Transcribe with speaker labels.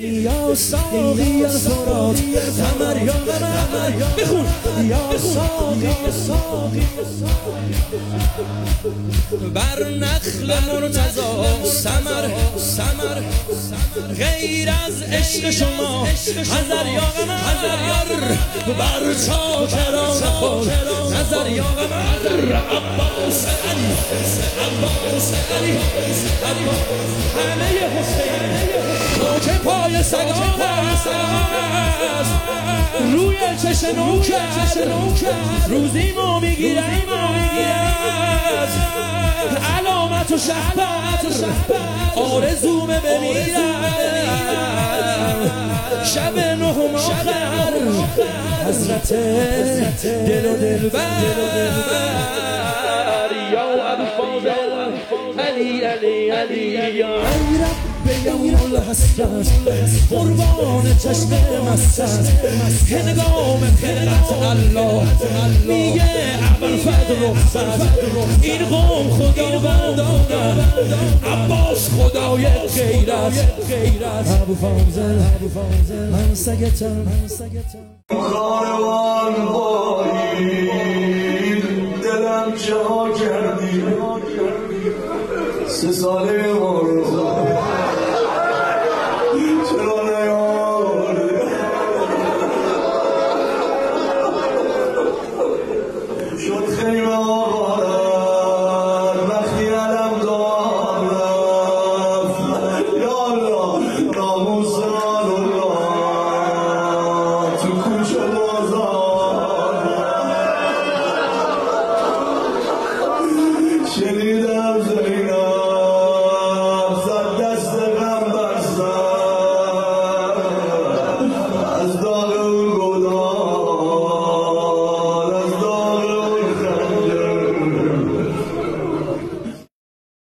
Speaker 1: یا ساقی یا فرات قمر یا قمر بخون یا ساقی بر نخل مرتضا ثمر غیر از عشق شما حذر یا قمر بر چاکران خود نظر یا قمر عباس علی همه حسین که پای سگان است روی چشم روزی ما میگیرد علامت و شهبت آرزومه بمیرد شب نهم آخر حضرت دل و دلبر یا ابوالفضل علی یا به یوم الحسرت قربان چشم مستت هنگام خلقت الله میگه ابوالفضل رخصت این قوم خداوندانه عباس خدای غیرت ابوالفضل من سگتم
Speaker 2: کاروان بایی دلم جا کردی 3 ساله ما رو